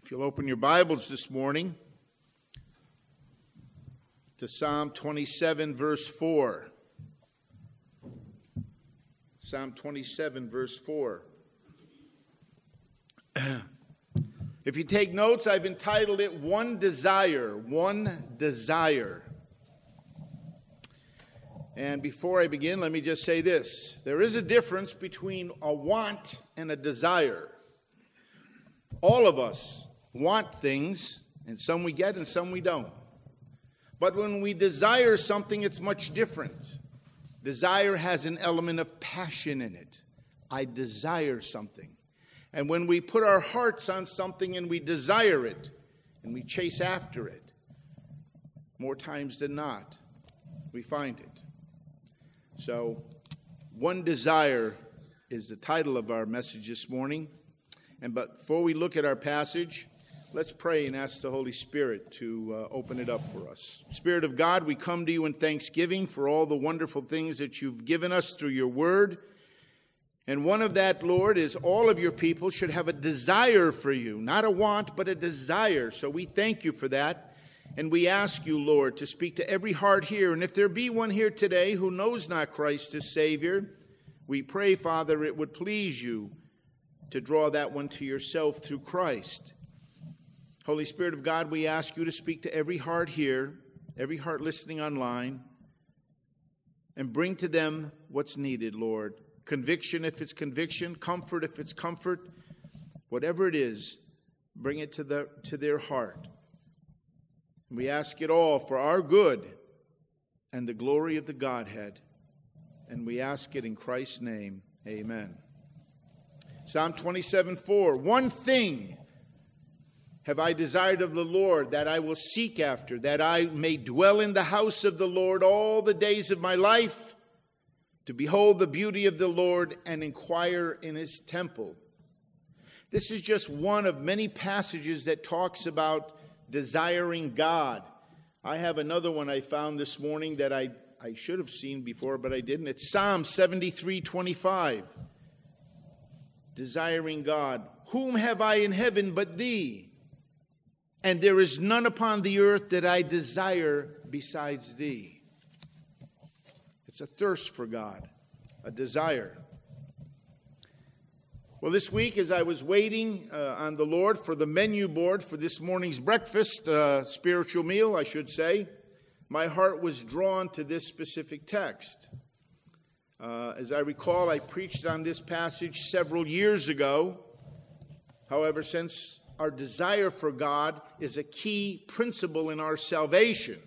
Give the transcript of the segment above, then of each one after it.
If you'll open your Bibles this morning to Psalm 27, verse 4. Psalm 27, verse 4. If you take notes, I've entitled it, One Desire, One Desire. And before I begin, let me just say this. There is a difference between a want and a desire. All of us want things, and some we get and some we don't. But when we desire something, it's much different. Desire has an element of passion in it. I desire something. And when we put our hearts on something and we desire it, and we chase after it, more times than not, we find it. So, One Desire is the title of our message this morning. But before we look at our passage, let's pray and ask the Holy Spirit to open it up for us. Spirit of God, we come to you in thanksgiving for all the wonderful things that you've given us through your word. And one of that, Lord, is all of your people should have a desire for you. Not a want, but a desire. So we thank you for that. And we ask you, Lord, to speak to every heart here. And if there be one here today who knows not Christ as Savior, we pray, Father, it would please you to draw that one to yourself through Christ. Holy Spirit of God, we ask you to speak to every heart here, every heart listening online, and bring to them what's needed, Lord. Conviction if it's conviction, comfort if it's comfort, whatever it is, bring it to their heart. We ask it all for our good and the glory of the Godhead. And we ask it in Christ's name. Amen. Psalm 27:4. One thing have I desired of the Lord, that I will seek after, that I may dwell in the house of the Lord all the days of my life, to behold the beauty of the Lord and inquire in his temple. This is just one of many passages that talks about desiring God. I have another one I found this morning that I should have seen before, but I didn't. It's Psalm 73:25. Desiring God. Whom have I in heaven but thee? And there is none upon the earth that I desire besides thee. It's a thirst for God, a desire. Well, this week as I was waiting on the Lord for the menu board for this morning's breakfast, spiritual meal, I should say, my heart was drawn to this specific text. As I recall, I preached on this passage several years ago. However, since our desire for God is a key principle in our salvation,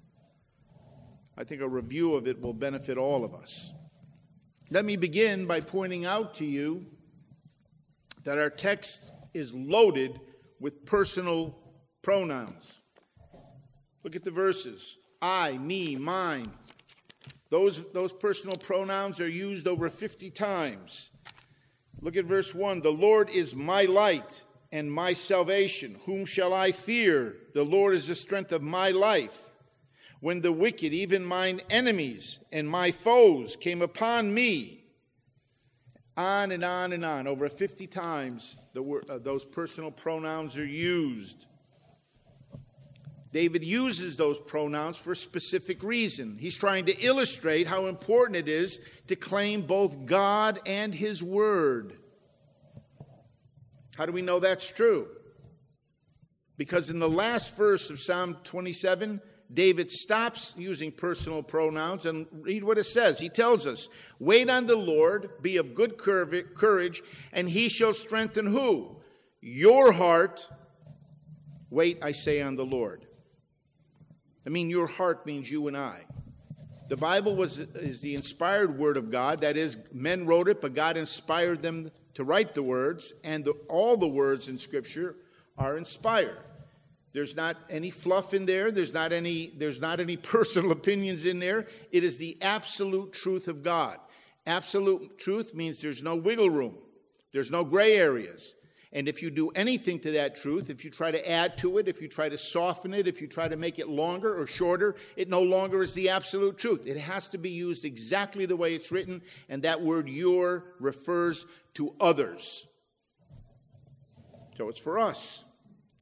I think a review of it will benefit all of us. Let me begin by pointing out to you that our text is loaded with personal pronouns. Look at the verses. I, me, mine. Those personal pronouns are used over 50 times. Look at verse 1. The Lord is my light and my salvation. Whom shall I fear? The Lord is the strength of my life. When the wicked, even mine enemies and my foes, came upon me. On and on and on. Over 50 times those personal pronouns are used. David uses those pronouns for a specific reason. He's trying to illustrate how important it is to claim both God and his word. How do we know that's true? Because in the last verse of Psalm 27, David stops using personal pronouns, and read what it says. He tells us, wait on the Lord, be of good courage, and he shall strengthen who? Your heart. Wait, I say, on the Lord. I mean, your heart means you and I. The Bible is the inspired word of God. That is, men wrote it, but God inspired them to write the words, and all the words in Scripture are inspired. There's not any fluff in there. There's not any personal opinions in there. It is the absolute truth of God. Absolute truth means there's no wiggle room. There's no gray areas. And if you do anything to that truth, if you try to add to it, if you try to soften it, if you try to make it longer or shorter, it no longer is the absolute truth. It has to be used exactly the way it's written, and that word your refers to others. So it's for us.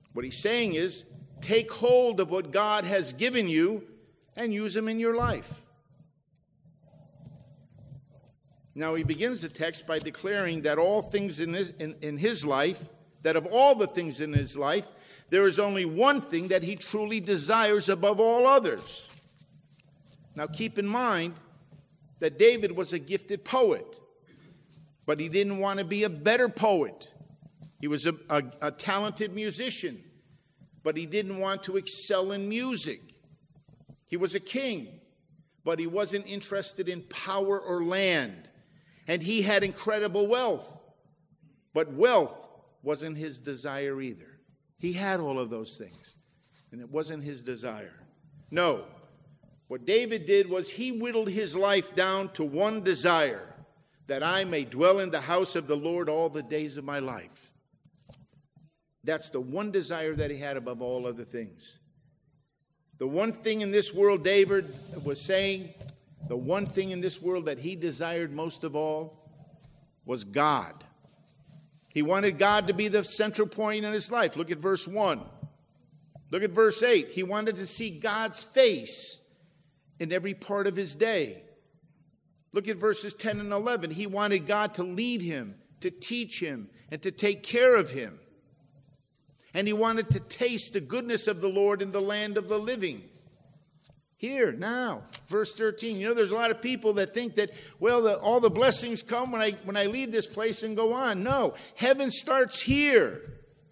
What he's saying is, take hold of what God has given you and use them in your life. Now he begins the text by declaring that all things in his life, that of all the things in his life, there is only one thing that he truly desires above all others. Now keep in mind that David was a gifted poet, but he didn't want to be a better poet. He was a talented musician, but he didn't want to excel in music. He was a king, but he wasn't interested in power or land. And he had incredible wealth, but wealth wasn't his desire either. He had all of those things, and it wasn't his desire. No, what David did was he whittled his life down to one desire, that I may dwell in the house of the Lord all the days of my life. That's the one desire that he had above all other things. The one thing in this world, David was saying, the one thing in this world that he desired most of all was God. He wanted God to be the central point in his life. Look at verse 1. Look at verse 8. He wanted to see God's face in every part of his day. Look at verses 10 and 11. He wanted God to lead him, to teach him, and to take care of him. And he wanted to taste the goodness of the Lord in the land of the living. Here, now, verse 13. You know, there's a lot of people that think that, well, all the blessings come when I leave this place and go on. No, heaven starts here.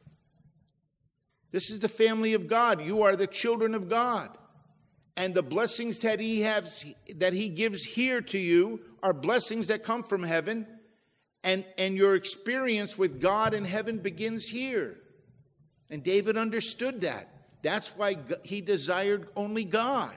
This is the family of God. You are the children of God. And the blessings that he gives here to you are blessings that come from heaven. And your experience with God in heaven begins here. And David understood that. That's why he desired only God.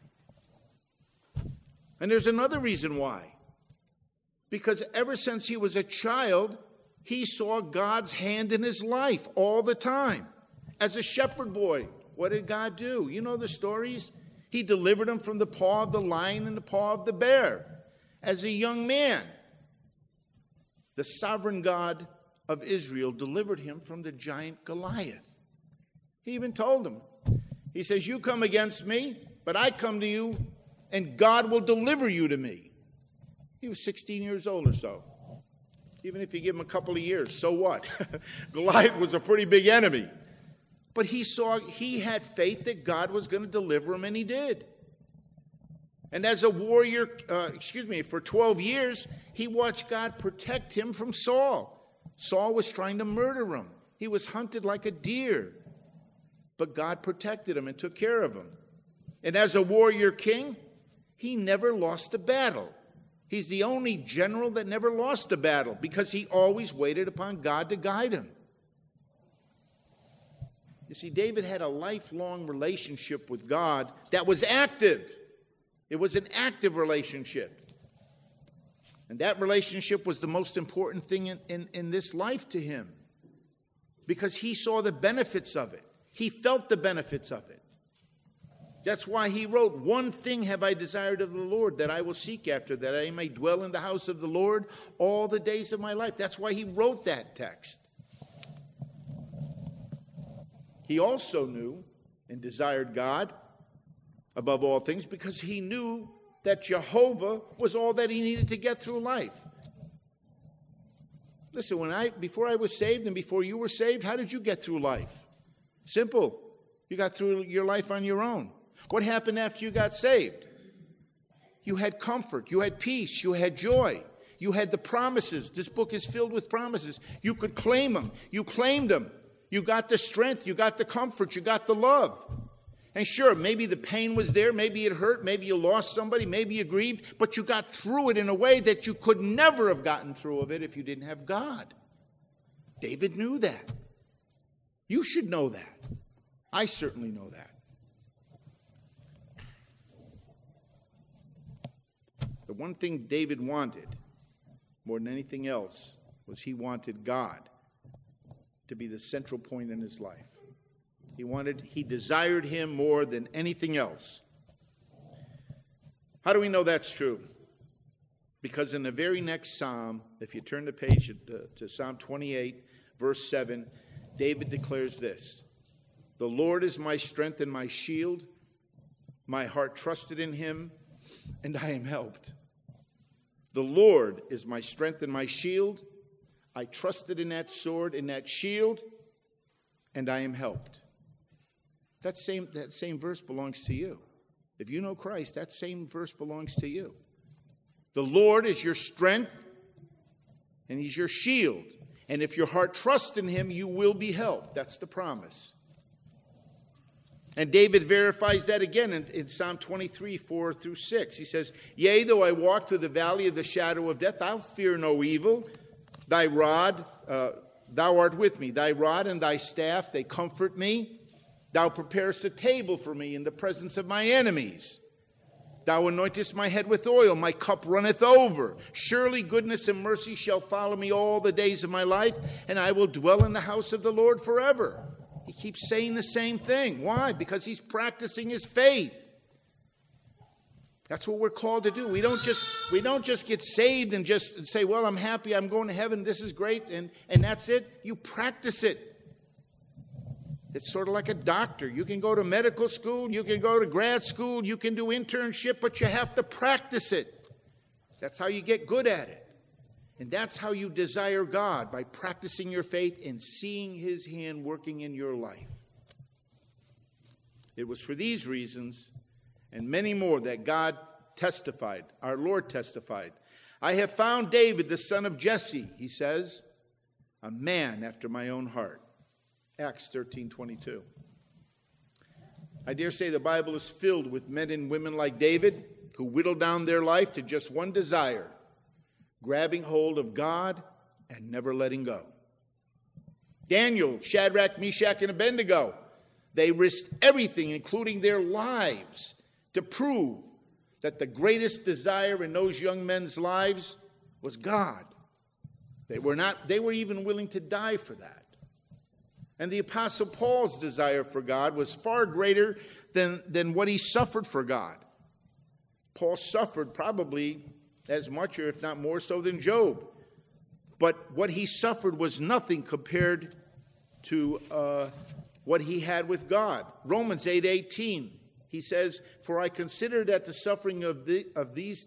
And there's another reason why. Because ever since he was a child, he saw God's hand in his life all the time. As a shepherd boy, what did God do? You know the stories. He delivered him from the paw of the lion and the paw of the bear. As a young man, the sovereign God of Israel delivered him from the giant Goliath. He even told him, he says, you come against me, but I come to you, and God will deliver you to me. He was 16 years old or so. Even if you give him a couple of years, so what? Goliath was a pretty big enemy. But he had faith that God was going to deliver him, and he did. And as a warrior, for 12 years, he watched God protect him from Saul. Saul was trying to murder him. He was hunted like a deer. But God protected him and took care of him. And as a warrior king, he never lost a battle. He's the only general that never lost a battle because he always waited upon God to guide him. You see, David had a lifelong relationship with God that was active. It was an active relationship. And that relationship was the most important thing in this life to him because he saw the benefits of it. He felt the benefits of it. That's why he wrote, one thing have I desired of the Lord, that I will seek after, that I may dwell in the house of the Lord all the days of my life. That's why he wrote that text. He also knew and desired God above all things because he knew that Jehovah was all that he needed to get through life. Listen, before I was saved and before you were saved, how did you get through life? Simple. You got through your life on your own. What happened after you got saved? You had comfort. You had peace. You had joy. You had the promises. This book is filled with promises. You could claim them. You claimed them. You got the strength. You got the comfort. You got the love. And sure, maybe the pain was there. Maybe it hurt. Maybe you lost somebody. Maybe you grieved. But you got through it in a way that you could never have gotten through of it if you didn't have God. David knew that. You should know that. I certainly know that. The one thing David wanted more than anything else was he wanted God to be the central point in his life. He desired him more than anything else. How do we know that's true? Because in the very next psalm, if you turn the page to Psalm 28, verse 7, David declares this. The Lord is my strength and my shield. My heart trusted in him, and I am helped. The Lord is my strength and my shield. I trusted in that sword, in that shield, and I am helped. That same verse belongs to you. If you know Christ, that same verse belongs to you. The Lord is your strength, and he's your shield. And if your heart trusts in him, you will be helped. That's the promise. And David verifies that again in Psalm 23, 4 through 6. He says, yea, though I walk through the valley of the shadow of death, I'll fear no evil. Thy rod, thou art with me. Thy rod and thy staff, they comfort me. Thou preparest a table for me in the presence of my enemies. Thou anointest my head with oil, my cup runneth over. Surely goodness and mercy shall follow me all the days of my life, and I will dwell in the house of the Lord forever. He keeps saying the same thing. Why? Because he's practicing his faith. That's what we're called to do. We don't just get saved and just say, well, I'm happy, I'm going to heaven, this is great, and that's it. You practice it. It's sort of like a doctor. You can go to medical school, you can go to grad school, you can do internship, but you have to practice it. That's how you get good at it. And that's how you desire God, by practicing your faith and seeing his hand working in your life. It was for these reasons and many more that God testified, our Lord testified. I have found David, the son of Jesse, he says, a man after my own heart. Acts 13:22. I dare say the Bible is filled with men and women like David who whittled down their life to just one desire: grabbing hold of God and never letting go. Daniel, Shadrach, Meshach, and Abednego, they risked everything, including their lives, to prove that the greatest desire in those young men's lives was God. They were even willing to die for that. And the Apostle Paul's desire for God was far greater than what he suffered for God. Paul suffered probably as much, or if not more so, than Job. But what he suffered was nothing compared to what he had with God. Romans 8:18, he says, for I consider that the suffering of this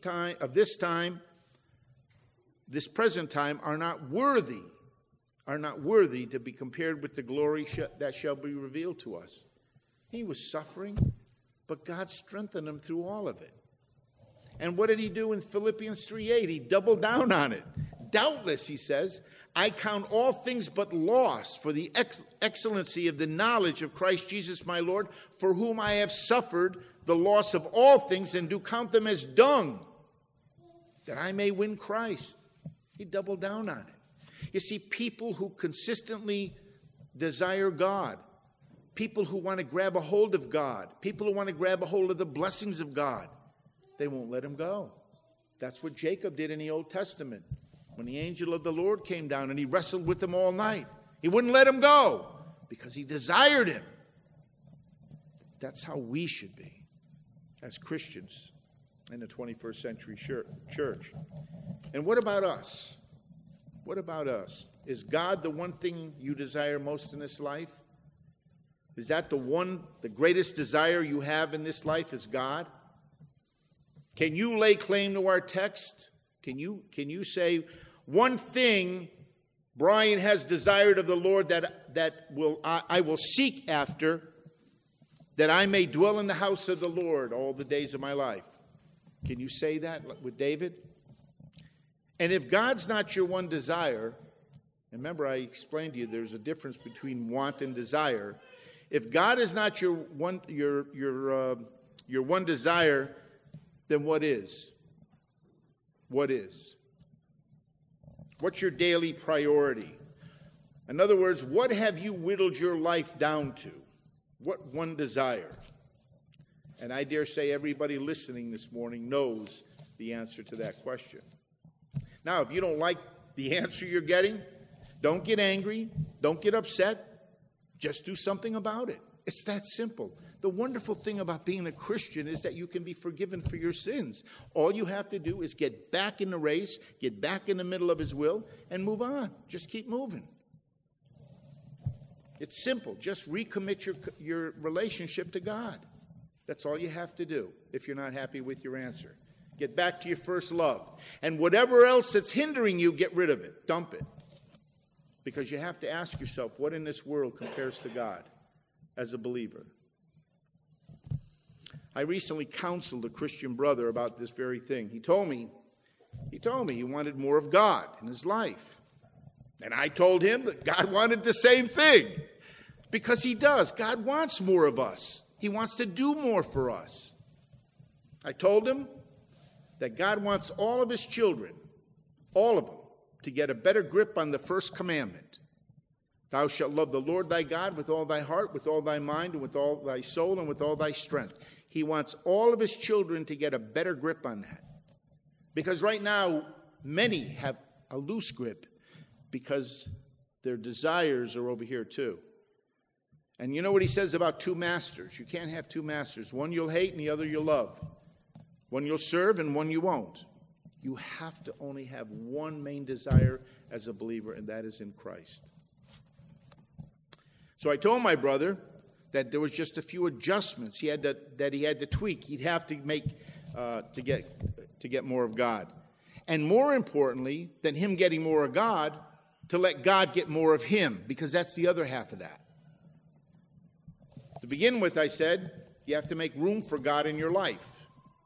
present time, are not worthy to be compared with the glory that shall be revealed to us. He was suffering, but God strengthened him through all of it. And what did he do in Philippians 3:8? He doubled down on it. Doubtless, he says, I count all things but loss for the excellency of the knowledge of Christ Jesus my Lord, for whom I have suffered the loss of all things, and do count them as dung, that I may win Christ. He doubled down on it. You see, people who consistently desire God, people who want to grab a hold of God, people who want to grab a hold of the blessings of God, they won't let him go. That's what Jacob did in the Old Testament. When the angel of the Lord came down and he wrestled with him all night, he wouldn't let him go because he desired him. That's how we should be as Christians in the 21st century church. And what about us? What about us? Is God the one thing you desire most in this life? Is that the greatest desire you have in this life is God? Can you lay claim to our text? Can you say, one thing Brian has desired of the Lord that I will seek after, that I may dwell in the house of the Lord all the days of my life? Can you say that with David? And if God's not your one desire, remember I explained to you there's a difference between want and desire. If God is not your one desire, then what is? What is? What's your daily priority? In other words, what have you whittled your life down to? What one desire? And I dare say everybody listening this morning knows the answer to that question. Now, if you don't like the answer you're getting, don't get angry, don't get upset, just do something about it. It's that simple. The wonderful thing about being a Christian is that you can be forgiven for your sins. All you have to do is get back in the race, get back in the middle of his will, and move on. Just keep moving. It's simple. Just recommit your relationship to God. That's all you have to do if you're not happy with your answer. Get back to your first love. And whatever else that's hindering you, get rid of it. Dump it. Because you have to ask yourself, what in this world compares to God as a believer? I recently counseled a Christian brother about this very thing. He told me he wanted more of God in his life. And I told him that God wanted the same thing. Because he does. God wants more of us. He wants to do more for us. I told him that God wants all of his children, all of them, to get a better grip on the first commandment. Thou shalt love the Lord thy God with all thy heart, with all thy mind, and with all thy soul, and with all thy strength. He wants all of his children to get a better grip on that. Because right now, many have a loose grip because their desires are over here too. And you know what he says about two masters? You can't have two masters. One you'll hate and the other you'll love. One you'll serve and one you won't. You have to only have one main desire as a believer, and that is in Christ. So I told my brother that there was just a few adjustments he had to tweak. He'd have to make to get more of God. And more importantly than him getting more of God, to let God get more of him, because that's the other half of that. To begin with, I said, you have to make room for God in your life.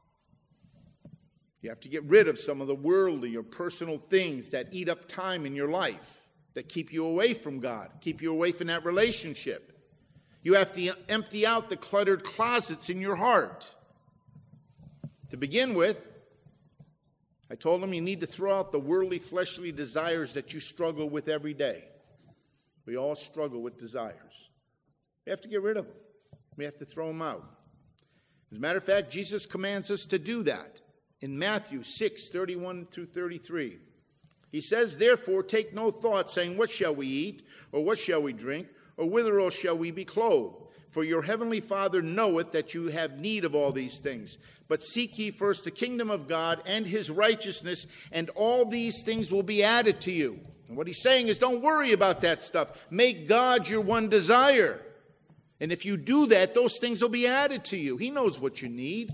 You have to get rid of some of the worldly or personal things that eat up time in your life, that keep you away from God, keep you away from that relationship. You have to empty out the cluttered closets in your heart. To begin with, I told him you need to throw out the worldly, fleshly desires that you struggle with every day. We all struggle with desires. We have to get rid of them. We have to throw them out. As a matter of fact, Jesus commands us to do that. In Matthew 6:31 through 33. He says, therefore, take no thought, saying, what shall we eat? Or what shall we drink? Or whitherall shall we be clothed? For your heavenly Father knoweth that you have need of all these things. But seek ye first the kingdom of God and his righteousness, and all these things will be added to you. And what he's saying is, don't worry about that stuff. Make God your one desire. And if you do that, those things will be added to you. He knows what you need.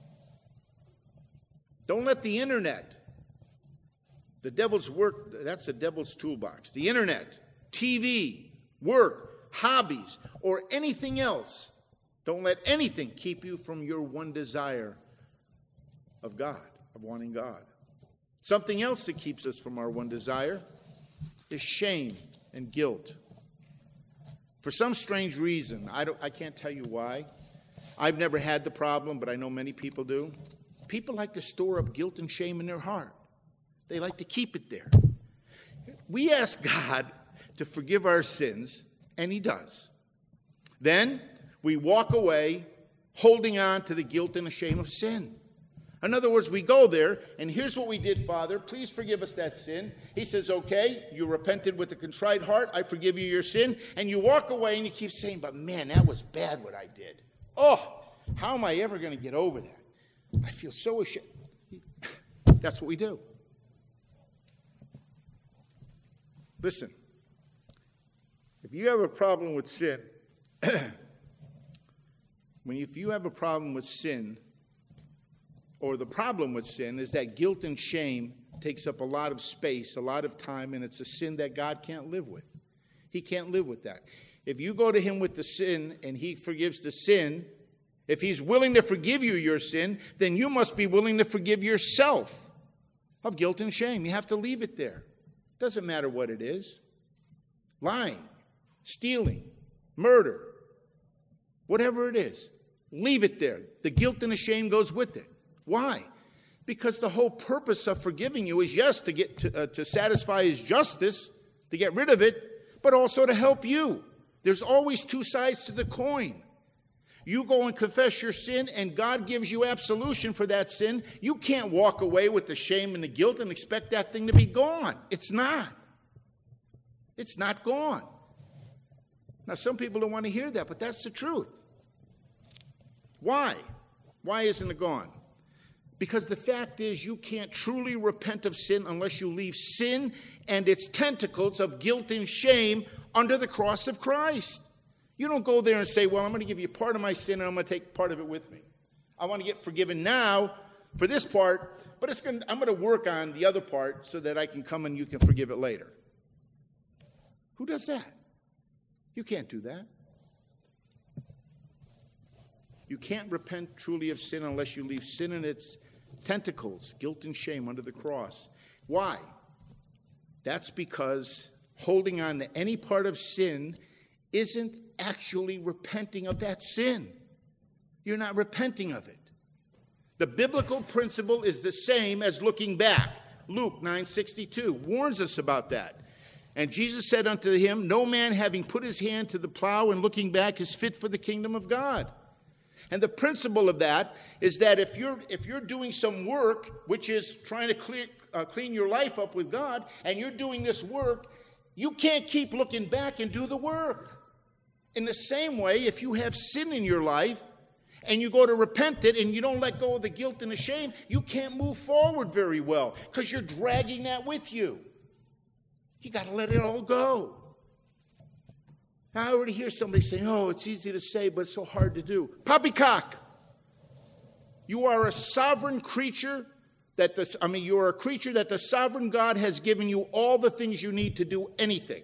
Don't let the internet, the devil's work, that's the devil's toolbox. The internet, TV, work, hobbies, or anything else. Don't let anything keep you from your one desire of God, of wanting God. Something else that keeps us from our one desire is shame and guilt. For some strange reason, I can't tell you why. I've never had the problem, but I know many people do. People like to store up guilt and shame in their heart. They like to keep it there. We ask God to forgive our sins, and he does. Then we walk away holding on to the guilt and the shame of sin. In other words, we go there, and here's what we did, Father. Please forgive us that sin. He says, okay, you repented with a contrite heart. I forgive you your sin. And you walk away, and you keep saying, but man, that was bad what I did. Oh, how am I ever going to get over that? I feel so ashamed. That's what we do. Listen, if you have a problem with sin, if you have a problem with sin, or the problem with sin is that guilt and shame takes up a lot of space, a lot of time, and it's a sin that God can't live with. He can't live with that. If you go to him with the sin and he forgives the sin, if he's willing to forgive you your sin, then you must be willing to forgive yourself of guilt and shame. You have to leave it there. Doesn't matter what it is. Lying, stealing, murder, whatever it is, leave it there. The guilt and the shame goes with it. Why? Because the whole purpose of forgiving you is, yes, to get to satisfy his justice, to get rid of it, but also to help you. There's always two sides to the coin. You go and confess your sin, and God gives you absolution for that sin. You can't walk away with the shame and the guilt and expect that thing to be gone. It's not. It's not gone. Now, some people don't want to hear that, but that's the truth. Why? Why isn't it gone? Because the fact is, you can't truly repent of sin unless you leave sin and its tentacles of guilt and shame under the cross of Christ. You don't go there and say, well, I'm going to give you part of my sin and I'm going to take part of it with me. I want to get forgiven now for this part, but I'm going to work on the other part so that I can come and you can forgive it later. Who does that? You can't do that. You can't repent truly of sin unless you leave sin and its tentacles, guilt and shame, under the cross. Why? That's because holding on to any part of sin isn't actually repenting of that sin. You're not repenting of it. The biblical principle is the same as looking back. Luke 9:62 warns us about that. And Jesus said unto him, no man having put his hand to the plow and looking back is fit for the kingdom of God. And the principle of that is that if you're doing some work, which is trying to clean your life up with God, and you're doing this work, you can't keep looking back and do the work. In the same way, if you have sin in your life, and you go to repent it, and you don't let go of the guilt and the shame, you can't move forward very well, because you're dragging that with you. You got to let it all go. I already hear somebody saying, oh, it's easy to say, but it's so hard to do. Poppycock! You are a sovereign creature you are a creature that the sovereign God has given you all the things you need to do anything.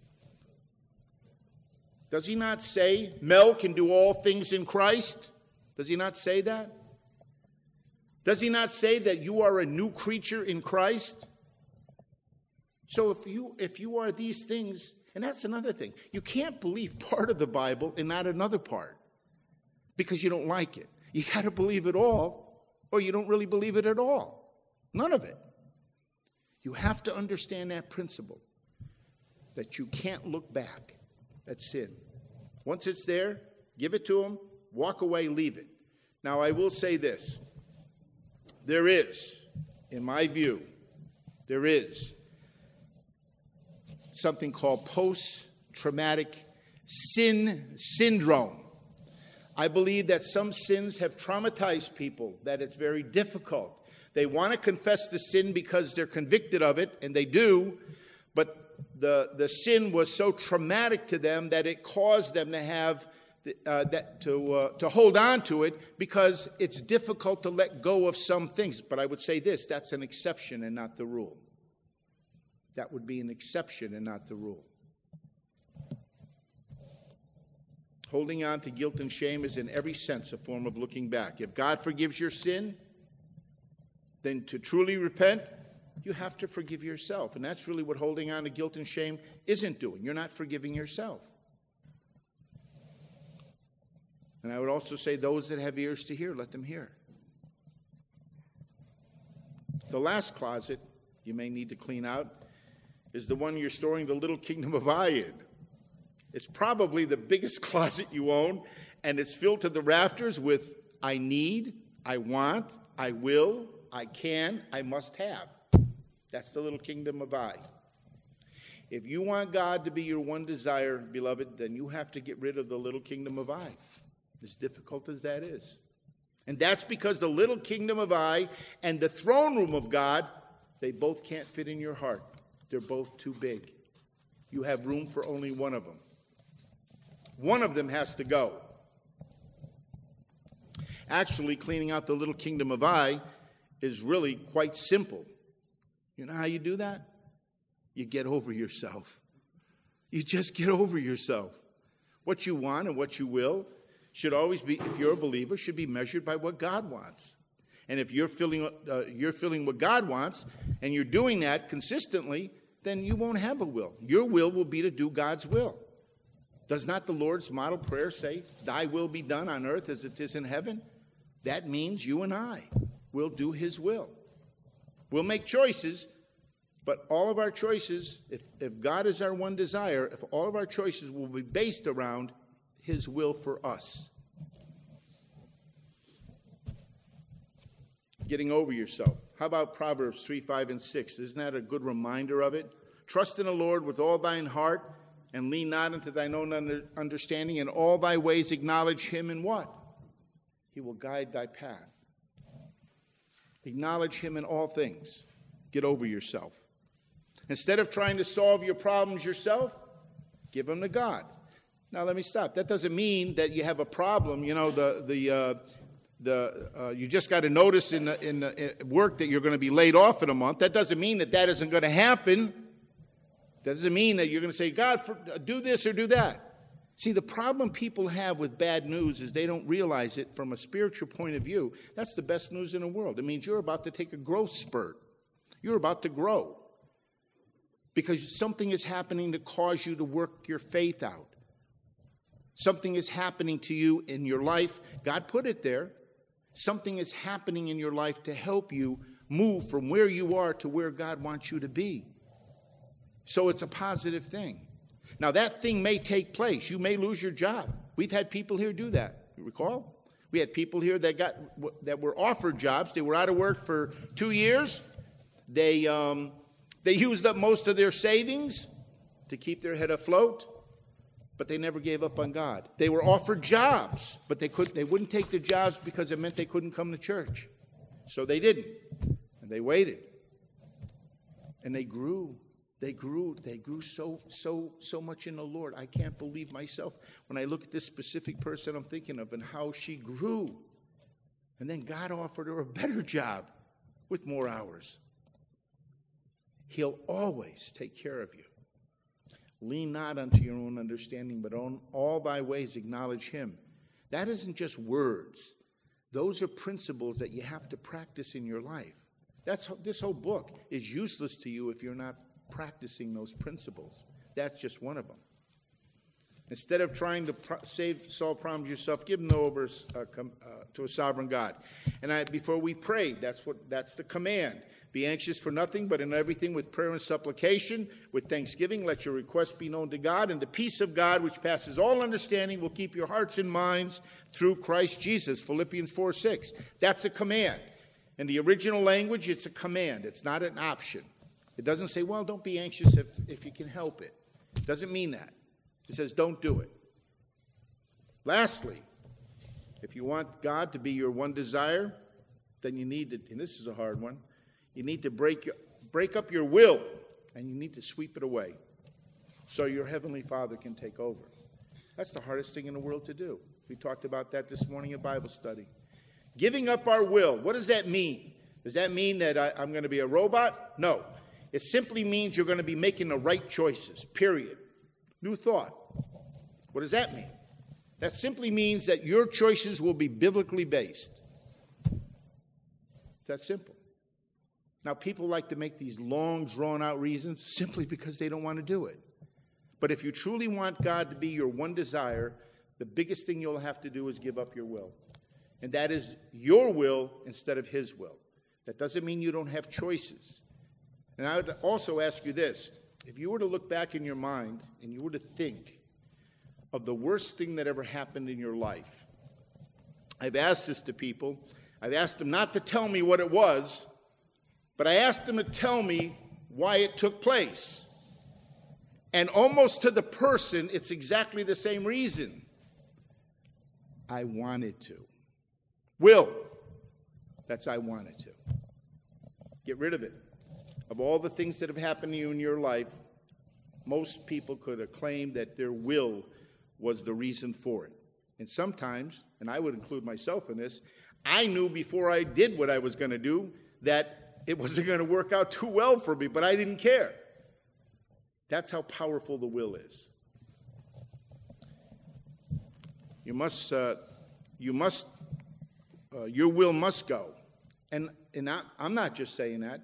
Does he not say, Mel can do all things in Christ? Does he not say that? Does he not say that you are a new creature in Christ? So if you are these things, and that's another thing, you can't believe part of the Bible and not another part because you don't like it. You got to believe it all, or you don't really believe it at all. None of it. You have to understand that principle, that you can't look back at sin. Once it's there, give it to him, walk away, leave it. Now, I will say this. There is, in my view, there is something called post-traumatic sin syndrome. I believe that some sins have traumatized people, that it's very difficult. They want to confess the sin because they're convicted of it, and they do, but the sin was so traumatic to them that it caused them to have to hold on to it because it's difficult to let go of some things. But I would say this, that's an exception and not the rule. That would be an exception and not the rule. Holding on to guilt and shame is in every sense a form of looking back. If God forgives your sin, then to truly repent, you have to forgive yourself. And that's really what holding on to guilt and shame isn't doing. You're not forgiving yourself. And I would also say those that have ears to hear, let them hear. The last closet you may need to clean out is the one you're storing the little kingdom of I in. It's probably the biggest closet you own, and it's filled to the rafters with I need, I want, I will, I can, I must have. That's the little kingdom of I. If you want God to be your one desire, beloved, then you have to get rid of the little kingdom of I, as difficult as that is. And that's because the little kingdom of I and the throne room of God, they both can't fit in your heart. They're both too big. You have room for only one of them. One of them has to go. Actually, cleaning out the little kingdom of I is really quite simple. You know how you do that? You get over yourself. You just get over yourself. What you want and what you will should always be, if you're a believer, should be measured by what God wants. And if you're feeling what God wants, and you're doing that consistently, then you won't have a will. Your will be to do God's will. Does not the Lord's model prayer say, thy will be done on earth as it is in heaven? That means you and I will do his will. We'll make choices, but all of our choices, if God is our one desire, if all of our choices will be based around his will for us. Getting over yourself. How about Proverbs 3, 5, and 6? Isn't that a good reminder of it? Trust in the Lord with all thine heart, and lean not unto thine own understanding. In all thy ways acknowledge him, and what? He will guide thy path. Acknowledge him in all things. Get over yourself. Instead of trying to solve your problems yourself, give them to God. Now, let me stop. That doesn't mean that you have a problem. You know, you just got a notice in work that you're going to be laid off in a month. That doesn't mean that isn't going to happen. That doesn't mean that you're going to say, God, do this or do that. See, the problem people have with bad news is they don't realize it from a spiritual point of view. That's the best news in the world. It means you're about to take a growth spurt. You're about to grow. Because something is happening to cause you to work your faith out. Something is happening to you in your life. God put it there. Something is happening in your life to help you move from where you are to where God wants you to be. So it's a positive thing. Now, that thing may take place. You may lose your job. We've had people here do that. You recall? We had people here that were offered jobs. They were out of work for 2 years. They used up most of their savings to keep their head afloat, but they never gave up on God. They were offered jobs, but they wouldn't take the jobs because it meant they couldn't come to church. So they didn't, and they waited, and they grew. They grew so much in the Lord. I can't believe myself when I look at this specific person I'm thinking of and how she grew. And then God offered her a better job with more hours. He'll always take care of you. Lean not unto your own understanding, but on all thy ways acknowledge him. That isn't just words. Those are principles that you have to practice in your life. This whole book is useless to you if you're not practicing those principles. That's just one of them. Instead of trying to solve problems yourself, give them over to a sovereign God. And before we pray, that's the command. Be anxious for nothing, but in everything with prayer and supplication, with thanksgiving, let your requests be known to God, and the peace of God, which passes all understanding, will keep your hearts and minds through Christ Jesus. Philippians 4:6. That's a command. In the original language, it's a command. It's not an option. It doesn't say, well, don't be anxious if you can help it. It doesn't mean that. It says, don't do it. Lastly, if you want God to be your one desire, then you need to, and this is a hard one, you need to break up your will, and you need to sweep it away so your Heavenly Father can take over. That's the hardest thing in the world to do. We talked about that this morning at Bible study. Giving up our will, what does that mean? Does that mean that I'm going to be a robot? No. It simply means you're going to be making the right choices, period. New thought. What does that mean? That simply means that your choices will be biblically based. It's that simple. Now, people like to make these long, drawn-out reasons simply because they don't want to do it. But if you truly want God to be your one desire, the biggest thing you'll have to do is give up your will. And that is your will instead of his will. That doesn't mean you don't have choices. And I would also ask you this. If you were to look back in your mind and you were to think of the worst thing that ever happened in your life, I've asked this to people. I've asked them not to tell me what it was, but I asked them to tell me why it took place. And almost to the person, it's exactly the same reason. I wanted to. Will. That's I wanted to. Get rid of it. Of all the things that have happened to you in your life, most people could have claimed that their will was the reason for it. And sometimes, and I would include myself in this, I knew before I did what I was going to do that it wasn't going to work out too well for me, but I didn't care. That's how powerful the will is. Your will must go. And I'm not just saying that.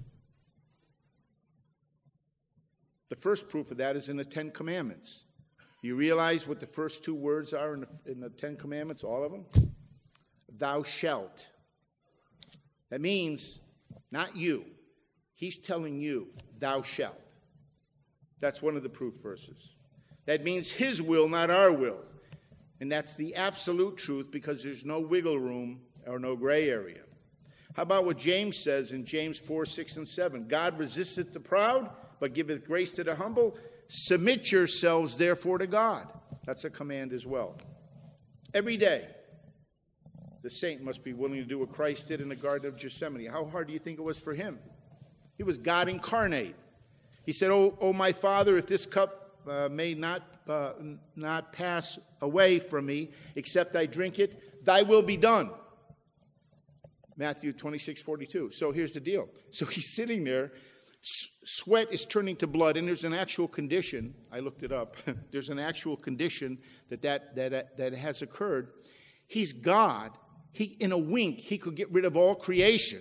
The first proof of that is in the Ten Commandments. You realize what the first two words are in the Ten Commandments, all of them? Thou shalt. That means not you. He's telling you, thou shalt. That's one of the proof verses. That means his will, not our will. And that's the absolute truth because there's no wiggle room or no gray area. How about what James says in James 4, 6, and 7? God resisteth the proud, but giveth grace to the humble. Submit yourselves, therefore, to God. That's a command as well. Every day, the saint must be willing to do what Christ did in the Garden of Gethsemane. How hard do you think it was for him? He was God incarnate. He said, oh my Father, if this cup may not pass away from me, except I drink it, thy will be done. Matthew 26:42. So here's the deal. So he's sitting there. Sweat is turning to blood, and there's an actual condition. I looked it up. There's an actual condition that has occurred. He's God. In a wink, he could get rid of all creation.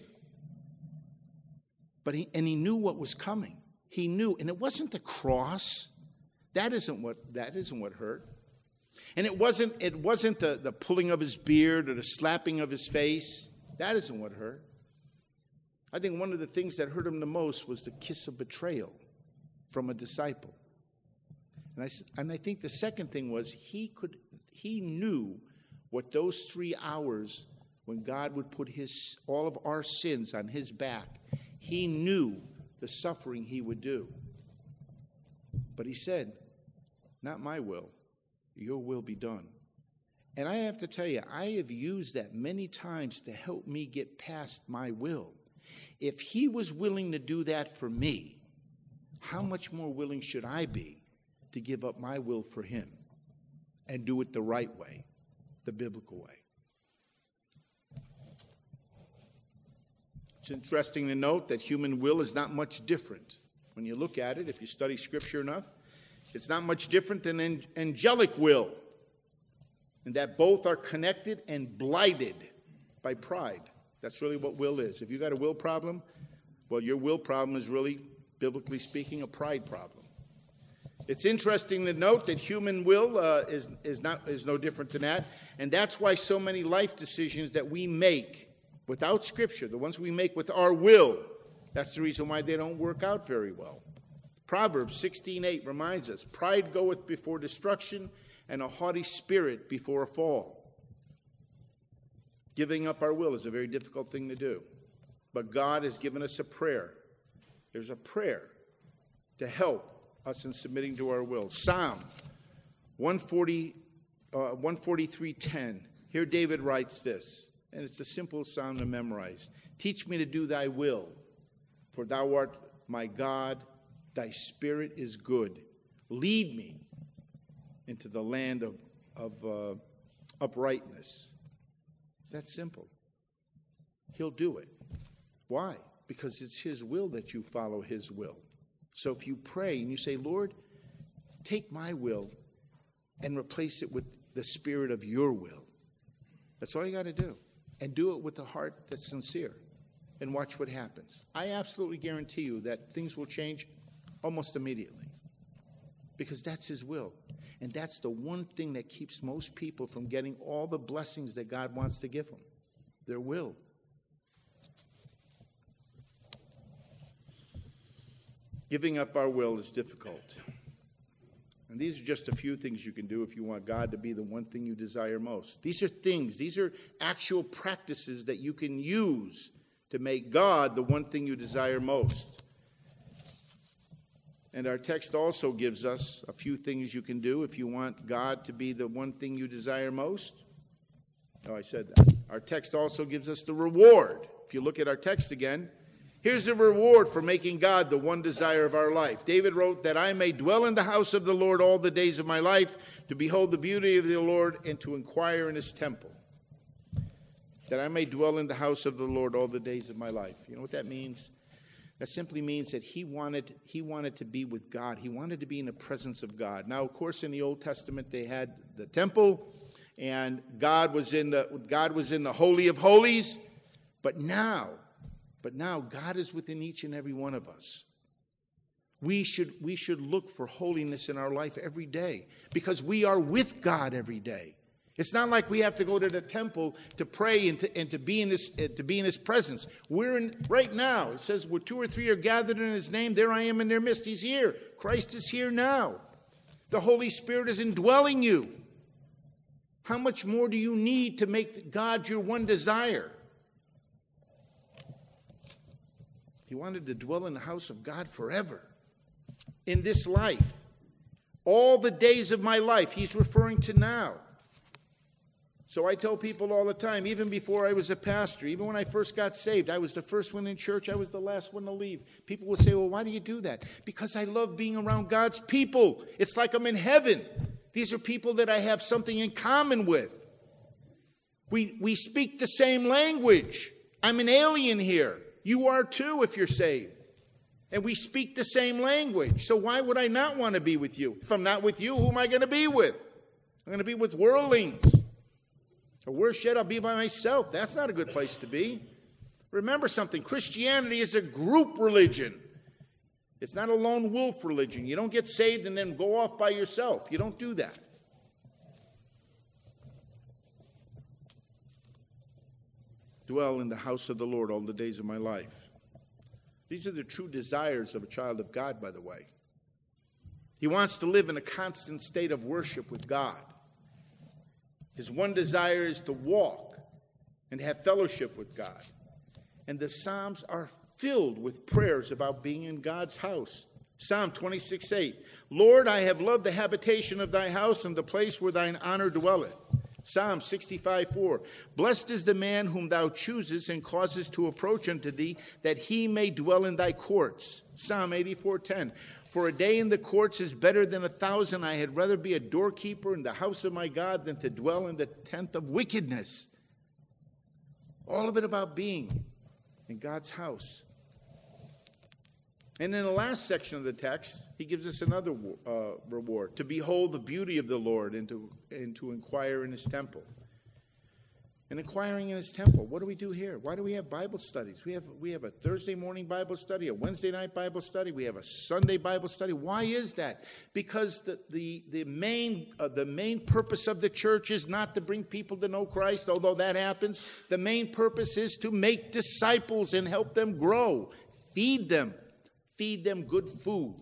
But he knew what was coming. He knew, and it wasn't the cross. That isn't what hurt. And it wasn't the pulling of his beard or the slapping of his face. That isn't what hurt. I think one of the things that hurt him the most was the kiss of betrayal from a disciple. And I think the second thing was he knew what those 3 hours when God would put all of our sins on his back, he knew the suffering he would do. But he said, not my will, your will be done. And I have to tell you, I have used that many times to help me get past my will. If he was willing to do that for me, how much more willing should I be to give up my will for him and do it the right way, the biblical way? It's interesting to note that human will is not much different. When you look at it, if you study Scripture enough, it's not much different than angelic will, and that both are connected and blighted by pride. That's really what will is. If you got a will problem, well, your will problem is really, biblically speaking, a pride problem. It's interesting to note that human will is no different than that, and that's why so many life decisions that we make without Scripture, the ones we make with our will, that's the reason why they don't work out very well. Proverbs 16:8 reminds us, pride goeth before destruction, and a haughty spirit before a fall. Giving up our will is a very difficult thing to do. But God has given us a prayer. There's a prayer to help us in submitting to our will. Psalm 143:10. Here David writes this, and it's a simple psalm to memorize. Teach me to do thy will, for thou art my God, thy spirit is good. Lead me into the land of uprightness. That's simple. He'll do it. Why? Because it's his will that you follow his will. So if you pray and you say, Lord, take my will and replace it with the spirit of your will. That's all you got to do. And do it with a heart that's sincere. And watch what happens. I absolutely guarantee you that things will change almost immediately. Because that's his will. And that's the one thing that keeps most people from getting all the blessings that God wants to give them. Their will. Giving up our will is difficult. And these are just a few things you can do if you want God to be the one thing you desire most. These are actual practices that you can use to make God the one thing you desire most. And our text also gives us a few things you can do if you want God to be the one thing you desire most. Oh, I said that. Our text also gives us the reward. If you look at our text again, here's the reward for making God the one desire of our life. David wrote that I may dwell in the house of the Lord all the days of my life, to behold the beauty of the Lord and to inquire in his temple. That I may dwell in the house of the Lord all the days of my life. You know what that means? That simply means that he wanted to be with God. He wanted to be in the presence of God. Now, of course, in the Old Testament, they had the temple, and God was in the Holy of Holies. But now God is within each and every one of us. We should look for holiness in our life every day, because we are with God every day. It's not like we have to go to the temple to pray and to be in his presence. We're in right now. It says, where 2 or 3 are gathered in his name, there I am in their midst. He's here. Christ is here now. The Holy Spirit is indwelling you. How much more do you need to make God your one desire? He wanted to dwell in the house of God forever. In this life. All the days of my life. He's referring to now. So I tell people all the time, even before I was a pastor, even when I first got saved, I was the first one in church, I was the last one to leave. People will say, well, why do you do that? Because I love being around God's people. It's like I'm in heaven. These are people that I have something in common with. We speak the same language. I'm an alien here. You are too if you're saved. And we speak the same language. So why would I not want to be with you? If I'm not with you, who am I going to be with? I'm going to be with worldlings. Or worse yet, I'll be by myself. That's not a good place to be. Remember something. Christianity is a group religion. It's not a lone wolf religion. You don't get saved and then go off by yourself. You don't do that. Dwell in the house of the Lord all the days of my life. These are the true desires of a child of God, by the way. He wants to live in a constant state of worship with God. His one desire is to walk and have fellowship with God. And the Psalms are filled with prayers about being in God's house. Psalm 26:8. Lord, I have loved the habitation of thy house and the place where thine honor dwelleth. Psalm 65:4. Blessed is the man whom thou choosest and causest to approach unto thee, that he may dwell in thy courts. Psalm 84:10. For a day in the courts is better than 1,000. I had rather be a doorkeeper in the house of my God than to dwell in the tent of wickedness. All of it about being in God's house. And in the last section of the text, he gives us another reward, to behold the beauty of the Lord and to inquire in his temple. And inquiring in his temple, what do we do here? Why do we have Bible studies? We have a Thursday morning Bible study, a Wednesday night Bible study, we have a Sunday Bible study. Why is that? Because the main purpose of the church is not to bring people to know Christ, although that happens. The main purpose is to make disciples and help them grow, feed them good food.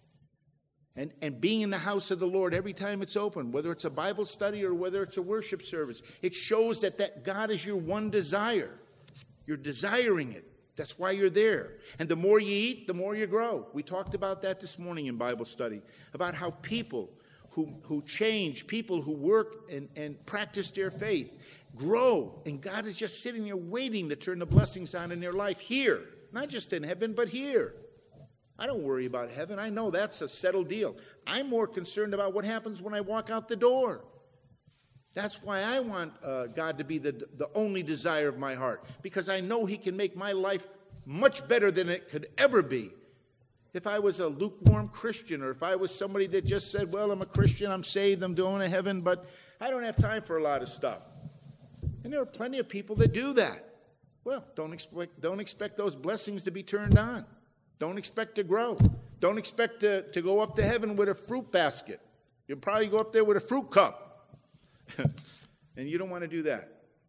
And being in the house of the Lord every time it's open, whether it's a Bible study or whether it's a worship service, it shows that God is your one desire. You're desiring it. That's why you're there. And the more you eat, the more you grow. We talked about that this morning in Bible study, about how people who change, people who work and practice their faith, grow. And God is just sitting there waiting to turn the blessings on in their life here. Not just in heaven, but here. I don't worry about heaven. I know that's a settled deal. I'm more concerned about what happens when I walk out the door. That's why I want God to be the only desire of my heart, because I know he can make my life much better than it could ever be. If I was a lukewarm Christian, or if I was somebody that just said, well, I'm a Christian, I'm saved, I'm going to heaven, but I don't have time for a lot of stuff. And there are plenty of people that do that. Well, don't expect those blessings to be turned on. Don't expect to grow. Don't expect to go up to heaven with a fruit basket. You'll probably go up there with a fruit cup. And you don't want to do that.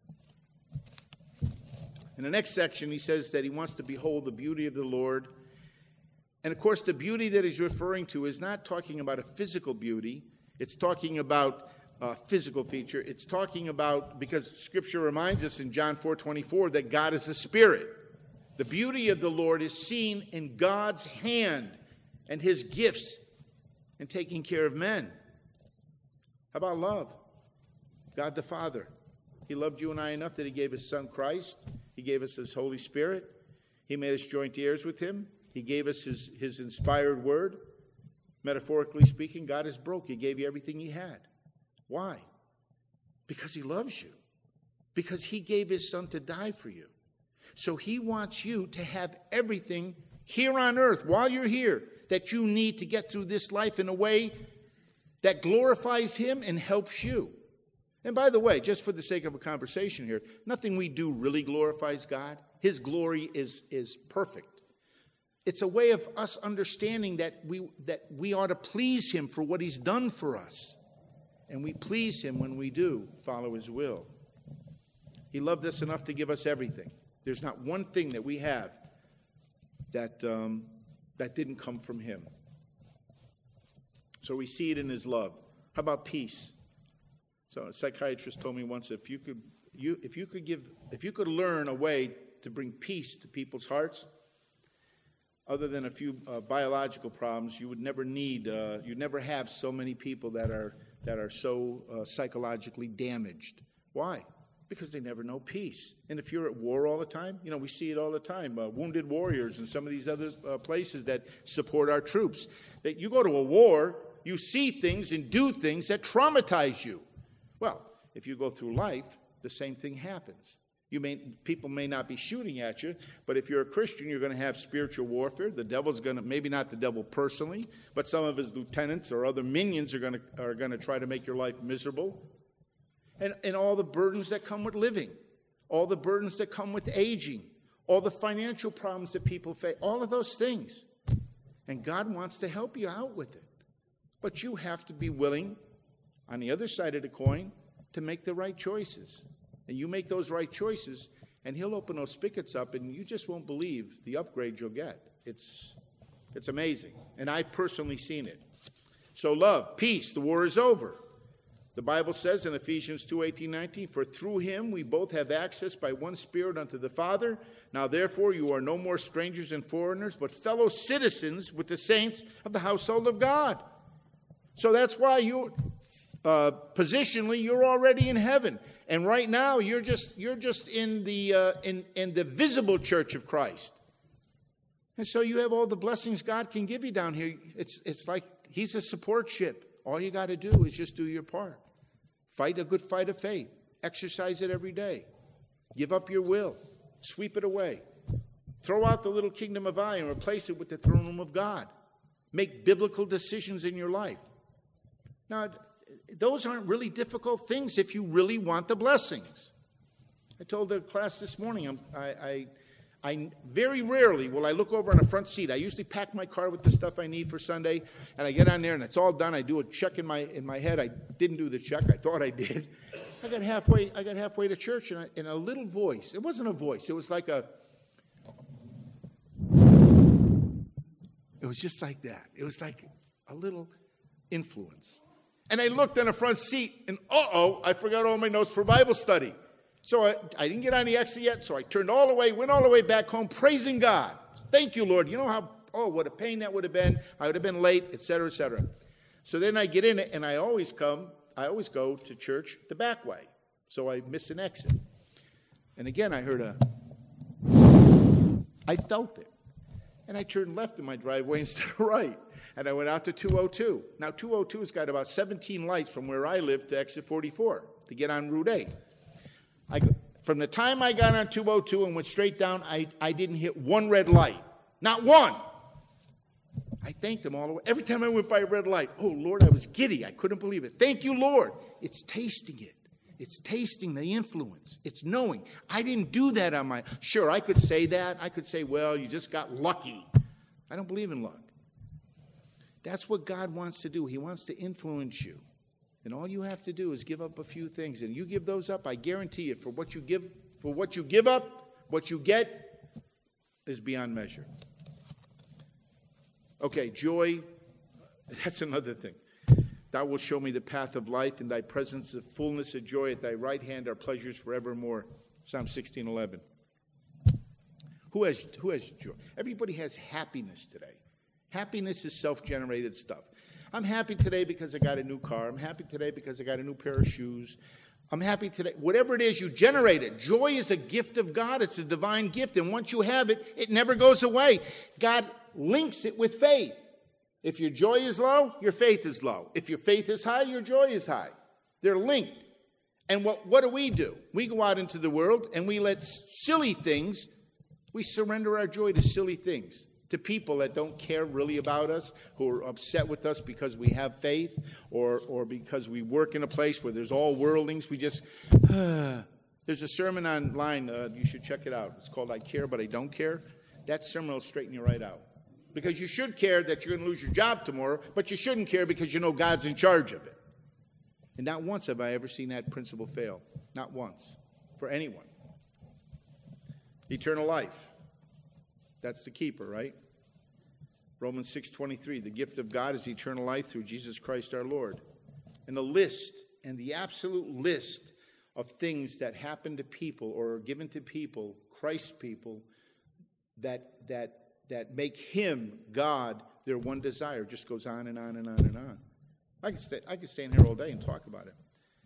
In the next section, he says that he wants to behold the beauty of the Lord. And of course, the beauty that he's referring to is not talking about a physical beauty. It's talking about a physical feature. It's talking about, because Scripture reminds us in John 4:24 that God is a spirit. The beauty of the Lord is seen in God's hand and his gifts in taking care of men. How about love? God the Father. He loved you and I enough that he gave his Son Christ. He gave us his Holy Spirit. He made us joint heirs with him. He gave us his inspired word. Metaphorically speaking, God is broke. He gave you everything he had. Why? Because he loves you. Because he gave his Son to die for you. So he wants you to have everything here on earth while you're here that you need to get through this life in a way that glorifies him and helps you. And by the way, just for the sake of a conversation here, nothing we do really glorifies God. His glory is perfect. It's a way of us understanding that we ought to please him for what he's done for us. And we please him when we do follow his will. He loved us enough to give us everything. There's not one thing that we have that didn't come from him. So we see it in his love. How about peace? So a psychiatrist told me once, if you could learn a way to bring peace to people's hearts, other than a few biological problems, you would never you'd never have so many people that are so psychologically damaged Why? Because they never know peace. And if you're at war all the time, we see it all the time. Wounded warriors and some of these other places that support our troops. That you go to a war, you see things and do things that traumatize you. Well, if you go through life, the same thing happens. People may not be shooting at you, but if you're a Christian, you're going to have spiritual warfare. The devil's going to, maybe not the devil personally, but some of his lieutenants or other minions are going to try to make your life miserable. And all the burdens that come with living, all the burdens that come with aging, all the financial problems that people face, all of those things. And God wants to help you out with it. But you have to be willing, on the other side of the coin, to make the right choices. And you make those right choices, and he'll open those spigots up, and you just won't believe the upgrade you'll get. It's amazing. And I've personally seen it. So love, peace, the war is over. The Bible says in Ephesians 2:18-19, for through him we both have access by one Spirit unto the Father. Now therefore you are no more strangers and foreigners, but fellow citizens with the saints of the household of God. So that's why you, positionally, you're already in heaven. And right now you're just in the visible church of Christ. And so you have all the blessings God can give you down here. It's like he's a support ship. All you got to do is just do your part. Fight a good fight of faith. Exercise it every day. Give up your will. Sweep it away. Throw out the little kingdom of I and replace it with the throne room of God. Make biblical decisions in your life. Now, those aren't really difficult things if you really want the blessings. I told the class this morning, I very rarely will I look over on the front seat. I usually pack my car with the stuff I need for Sunday, and I get on there, and it's all done. I do a check in my head. I didn't do the check. I thought I did. I got halfway to church, and in a little voice. It wasn't a voice. It was like it was just like that. It was like a little influence. And I looked on the front seat, and I forgot all my notes for Bible study. So I didn't get on the exit yet, so I went all the way back home, praising God. Thank you, Lord. You know what a pain that would have been. I would have been late, et cetera, et cetera. So then I get in it, and I always go to church the back way. So I miss an exit. And again, I felt it. And I turned left in my driveway instead of right. And I went out to 202. Now, 202's got about 17 lights from where I live to exit 44 to get on Route 8. From the time I got on 202 and went straight down, I didn't hit one red light. Not one. I thanked him all the way. Every time I went by a red light, oh, Lord, I was giddy. I couldn't believe it. Thank you, Lord. It's tasting it. It's tasting the influence. It's knowing. I didn't do that on my... Sure, I could say that. I could say, well, you just got lucky. I don't believe in luck. That's what God wants to do. He wants to influence you. And all you have to do is give up a few things. And you give those up, I guarantee you, for what you give up, what you get is beyond measure. Okay, joy, that's another thing. Thou wilt show me the path of life. In thy presence of fullness of joy. At thy right hand are pleasures forevermore. Psalm 16:11. Who has joy? Everybody has happiness today. Happiness is self-generated stuff. I'm happy today because I got a new car. I'm happy today because I got a new pair of shoes. I'm happy today. Whatever it is, you generate it. Joy is a gift of God. It's a divine gift. And once you have it, it never goes away. God links it with faith. If your joy is low, your faith is low. If your faith is high, your joy is high. They're linked. And what do? We go out into the world and we let silly things, we surrender our joy to silly things. To people that don't care really about us, who are upset with us because we have faith or because we work in a place where there's all worldlings. We just, there's a sermon online, you should check it out. It's called I Care But I Don't Care. That sermon will straighten you right out. Because you should care that you're going to lose your job tomorrow, but you shouldn't care because you know God's in charge of it. And not once have I ever seen that principle fail. Not once. For anyone. Eternal life. That's the keeper, right? Romans 6:23, the gift of God is eternal life through Jesus Christ our Lord. And the absolute list of things that happen to people or are given to people, Christ's people, that make him, God, their one desire, just goes on and on and on and on. I could stay in here all day and talk about it.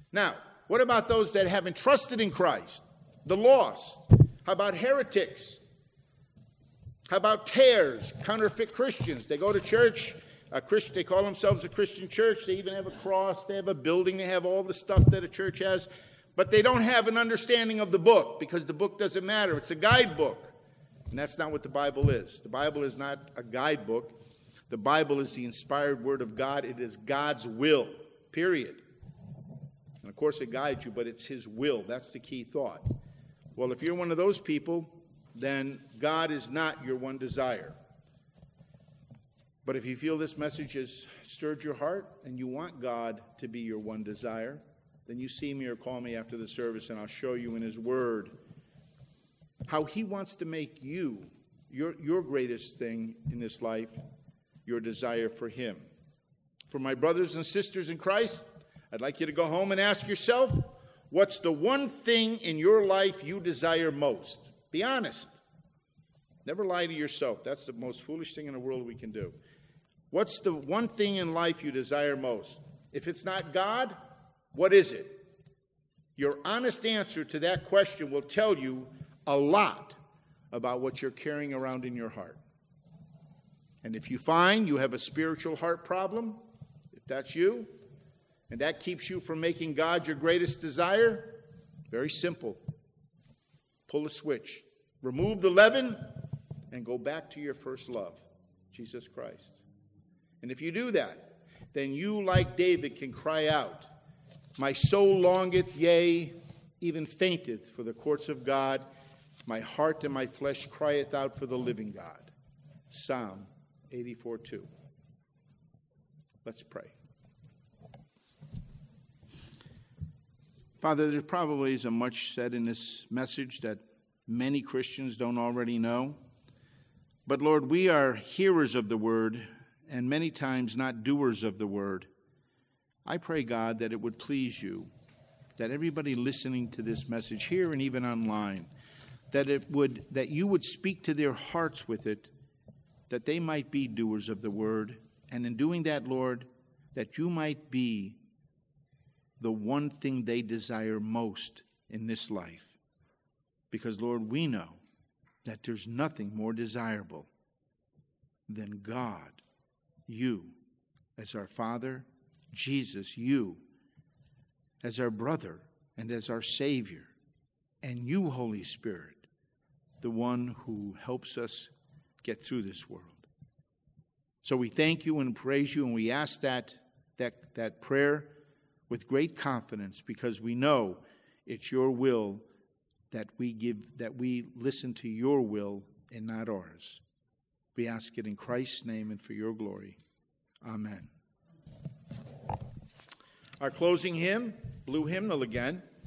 Now, what about those that haven't trusted in Christ? The lost? How about heretics? How about tares, counterfeit Christians? They go to church, they call themselves a Christian church. They even have a cross. They have a building. They have all the stuff that a church has. But they don't have an understanding of the book, because the book doesn't matter. It's a guidebook. And that's not what the Bible is. The Bible is not a guidebook. The Bible is the inspired word of God. It is God's will, period. And of course it guides you, but it's his will. That's the key thought. Well, if you're one of those people, then God is not your one desire. But if you feel this message has stirred your heart and you want God to be your one desire, then you see me or call me after the service, and I'll show you in his word how he wants to make you, your greatest thing in this life, your desire for him. For my brothers and sisters in Christ, I'd like you to go home and ask yourself, what's the one thing in your life you desire most? Be honest. Never lie to yourself. That's the most foolish thing in the world we can do. What's the one thing in life you desire most? If it's not God, what is it? Your honest answer to that question will tell you a lot about what you're carrying around in your heart. And if you find you have a spiritual heart problem, if that's you, and that keeps you from making God your greatest desire, very simple. Pull a switch. Remove the leaven and go back to your first love, Jesus Christ. And if you do that, then you, like David, can cry out, my soul longeth, yea, even fainteth for the courts of God. My heart and my flesh crieth out for the living God. Psalm 84:2. Let's pray. Father, there probably isn't much said in this message that many Christians don't already know. But Lord, we are hearers of the word and many times not doers of the word. I pray, God, that it would please you, that everybody listening to this message here and even online, that you would speak to their hearts with it, that they might be doers of the word. And in doing that, Lord, that you might be the one thing they desire most in this life. Because, Lord, we know that there's nothing more desirable than God, you as our Father, Jesus, you as our brother and as our Savior, and you, Holy Spirit, the one who helps us get through this world. So we thank you and praise you, and we ask that prayer with great confidence, because we know it's your will that we listen to your will and not ours. We ask it in Christ's name and for your glory. Amen. Our closing hymn, blue hymnal again.